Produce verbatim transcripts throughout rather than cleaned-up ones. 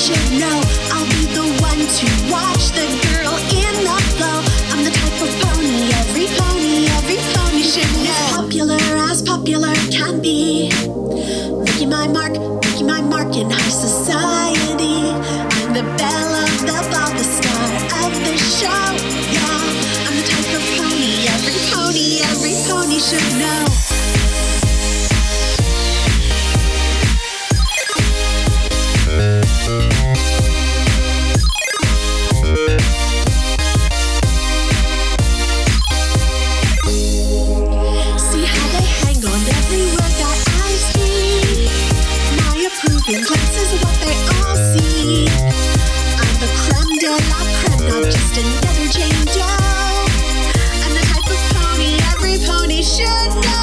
should know. I'll be the one to watch the girl in the flow. I'm the type of pony, every pony, every pony should know. Popular as popular can be. Making my mark, making my mark in high society. I'm the belle of the ball, the star of the show. Yeah, I'm the type of pony, every pony, every pony should know. See how they hang on every word that I speak. My approving glance is what they all see. I'm the creme de la creme, not just another Jane Doe. I'm the type of pony every pony should know.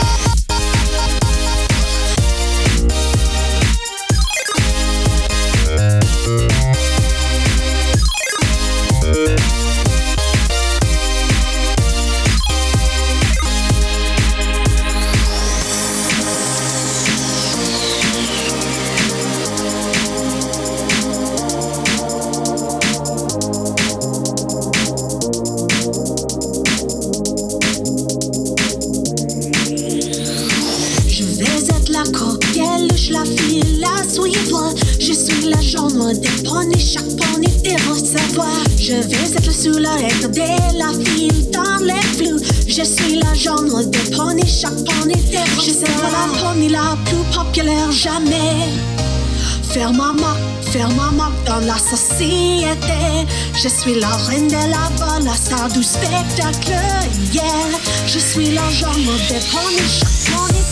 La fille à suivre, je suis la genre des poneys, chaque pony devrait savoir. Je vais être sous la regarder la fille dans les flous. Je suis la genre des poneys, chaque pony devrait savoir. Je serai la pony la plus populaire jamais. Faire ma marque, faire ma marque dans la société. Je suis la reine de la balle, la star du spectacle, yeah. Je suis la genre des poneys, chaque pony